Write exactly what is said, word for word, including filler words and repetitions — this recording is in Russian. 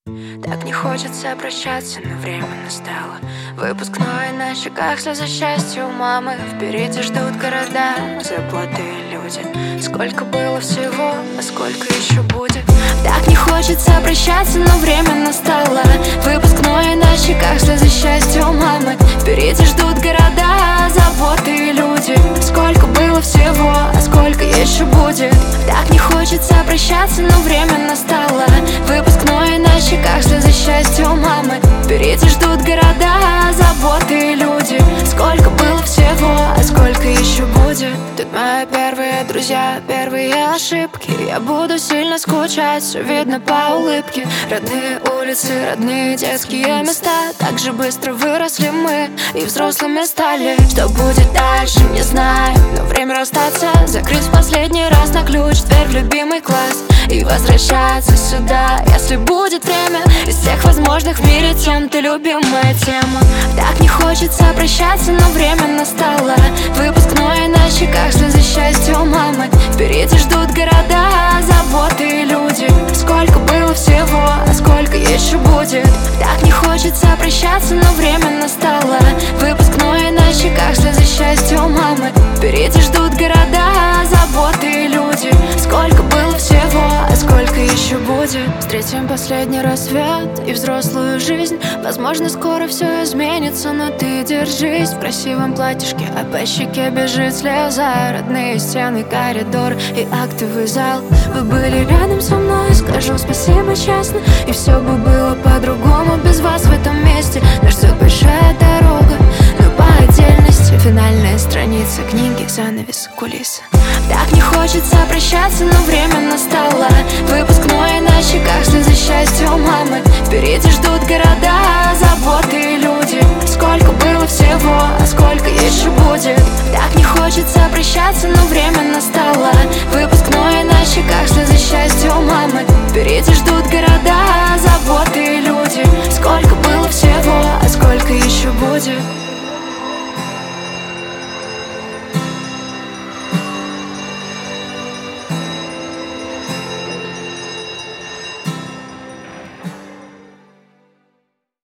Так не хочется прощаться, но время настало. Выпускной на щеках, слезы счастья у мамы. Впереди ждут города, заботы люди. Сколько было всего, а сколько еще будет. Так не хочется прощаться, но время настало. Выпускной на щеках, слезы счастья у мамы. Впереди ждут города, заботы люди. Сколько было всего, а сколько еще будет. Так не хочется прощаться, но время настало. Выпускной на щеках, слезы счастья у мамы. Впереди ждут города, заботы люди. Сколько было всего, а сколько еще будет. Тут мои первые друзья, первые ошибки. Я буду сильно скучать, все видно по улыбке. Родные улицы, родные детские места. Так же быстро выросли мы и взрослыми стали. Что будет дальше, не знаю, но время расстаться. Закрыть в последний раз на ключ дверь в любимый класс и возвращаться сюда, если будет время. Из всех возможных в мире тем ты любимая тема. Так не хочется прощаться, но время настало. Выпускной на щеках, слезы счастья у мамы. Впереди ждут города, заботы люди. Сколько было всего, а сколько еще будет. Так не хочется прощаться, но время настало. Выпускной на щеках, слезы счастья у мамы. Впереди ждут города, заботы люди. Сколько было всего, а сколько еще будет. Встретим последний рассвет и взрослую жизнь. Возможно, скоро все изменится, но ты держись. В красивом платьишке, а по щеке бежит слеза. Родные стены, коридор и актовый зал. Вы были рядом со мной, скажу спасибо честно. И все бы было по-другому без вас в этом месте. Нас ждет большая дорога, но по отдельности. Финальная страница книги, занавес, кулисы. Так не хочется прощаться, но время настало. Выпускной на щеках, слезы счастья у мамы. Впереди ждут города, заботы люди. Сколько было всего, а сколько еще будет. Так не хочется прощаться, но время